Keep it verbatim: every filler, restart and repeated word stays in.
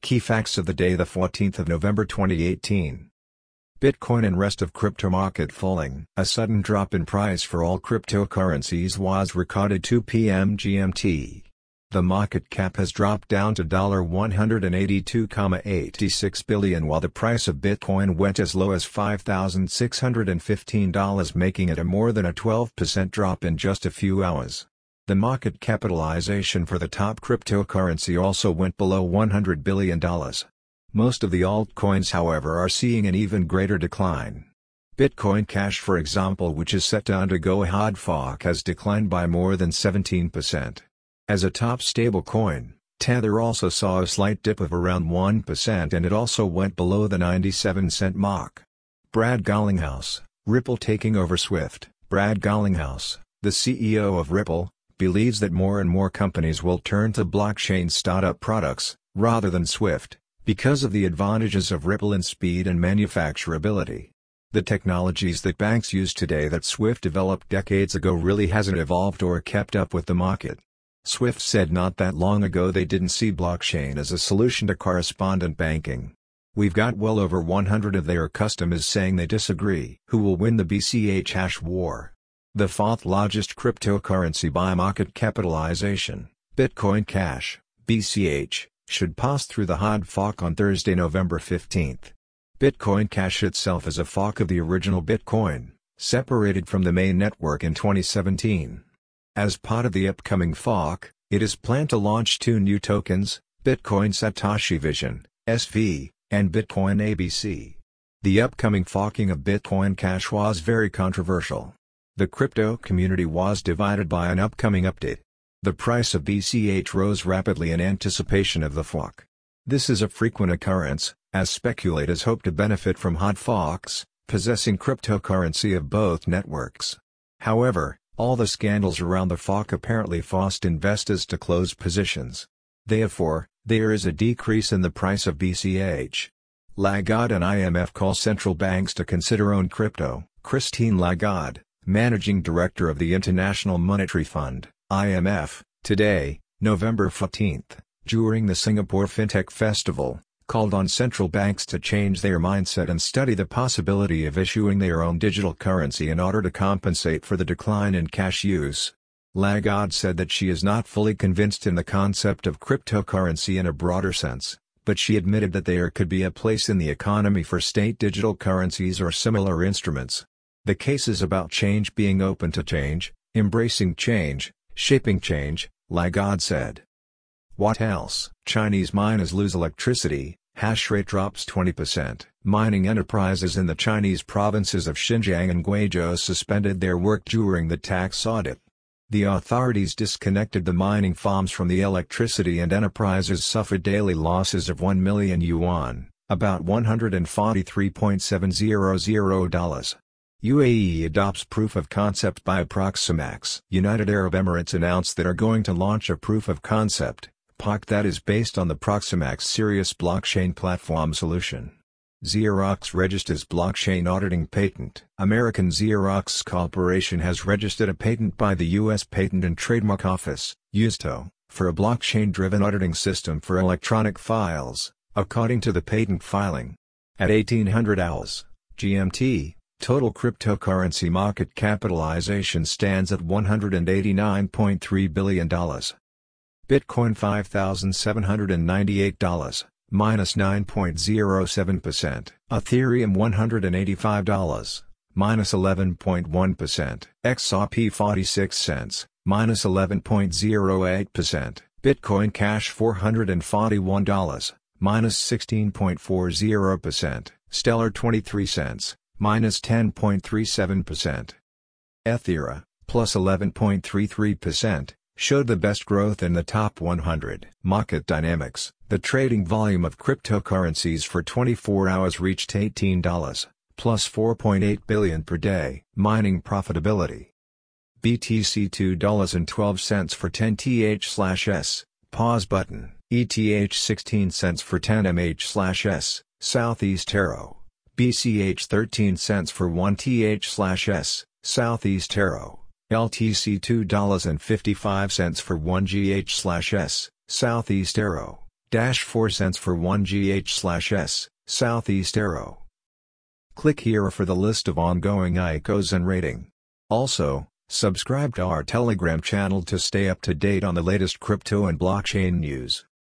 Key facts of the day, the fourteenth of November twenty eighteen. Bitcoin and rest of crypto market falling. A sudden drop in price for all cryptocurrencies was recorded two p m G M T. The market cap has dropped down to one hundred eighty-two point eight six billion dollars, while the price of Bitcoin went as low as five thousand six hundred fifteen dollars, making it a more than a twelve percent drop in just a few hours. The market capitalization for the top cryptocurrency also went below one hundred billion dollars. Most of the altcoins, however, are seeing an even greater decline. Bitcoin Cash, for example, which is set to undergo a hard fork, has declined by more than seventeen percent. As a top stablecoin, Tether also saw a slight dip of around one percent, and it also went below the ninety-seven cent mark. Brad Garlinghouse, Ripple taking over Swift. Brad Garlinghouse, the C E O of Ripple, believes that more and more companies will turn to blockchain startup products, rather than Swift, because of the advantages of Ripple in speed and manufacturability. The technologies that banks use today that Swift developed decades ago really hasn't evolved or kept up with the market. Swift said not that long ago they didn't see blockchain as a solution to correspondent banking. We've got well over one hundred of their customers saying they disagree. Who will win the B C H hash war? The fourth largest cryptocurrency by market capitalization, Bitcoin Cash, B C H, should pass through the hard fork on Thursday, November fifteenth. Bitcoin Cash itself is a fork of the original Bitcoin, separated from the main network in twenty seventeen. As part of the upcoming fork, it is planned to launch two new tokens, Bitcoin Satoshi Vision, S V, and Bitcoin A B C. The upcoming forking of Bitcoin Cash was very controversial. The crypto community was divided by an upcoming update. The price of B C H rose rapidly in anticipation of the fork. This is a frequent occurrence, as speculators hope to benefit from hard forks, possessing cryptocurrency of both networks. However, all the scandals around the fork apparently forced investors to close positions. Therefore, there is a decrease in the price of B C H. Lagarde and I M F call central banks to consider own crypto. Christine Lagarde, Managing Director of the International Monetary Fund, I M F, today, November fourteenth, during the Singapore FinTech Festival, called on central banks to change their mindset and study the possibility of issuing their own digital currency in order to compensate for the decline in cash use. Lagarde said that she is not fully convinced in the concept of cryptocurrency in a broader sense, but she admitted that there could be a place in the economy for state digital currencies or similar instruments. The case is about change being open to change, embracing change, shaping change, Lagarde said. What else? Chinese miners lose electricity, hash rate drops twenty percent. Mining enterprises in the Chinese provinces of Xinjiang and Guizhou suspended their work during the tax audit. The authorities disconnected the mining farms from the electricity, and enterprises suffered daily losses of one million yuan, about one hundred forty-three point seven zero zero dollars. U A E adopts proof of concept by Proximax. United Arab Emirates announced that are going to launch a proof of concept, P O C, that is based on the Proximax Sirius blockchain platform solution. Xerox registers blockchain auditing patent. American Xerox Corporation has registered a patent by the U S Patent and Trademark Office, U S T O, for a blockchain-driven auditing system for electronic files, according to the patent filing. At eighteen hundred hours, G M T, total cryptocurrency market capitalization stands at one hundred eighty-nine point three billion dollars. Bitcoin five thousand seven hundred ninety-eight dollars, minus nine point zero seven percent. Ethereum one hundred eighty-five dollars, minus eleven point one percent. X R P forty-six cents, minus eleven point zero eight percent. Bitcoin Cash four hundred forty-one dollars, minus sixteen point four zero percent. Stellar twenty-three cents, minus ten point three seven percent. Ethera, plus eleven point three three percent, showed the best growth in the top one hundred. Market dynamics: the trading volume of cryptocurrencies for twenty-four hours reached eighteen dollars, plus four point eight billion per day. Mining profitability: B T C two dollars and twelve cents for ten T H slash S, pause button. E T H sixteen cents for ten M H slash S, Southeast Taro. B C H thirteen cents for one T H slash S, Southeast Taro. L T C two dollars and fifty-five cents for one G H slash S, Southeast Taro. dash four cents for one G H slash S, southeast arrow. Click here for the list of ongoing I C Os and rating. Also, subscribe to our Telegram channel to stay up to date on the latest crypto and blockchain news.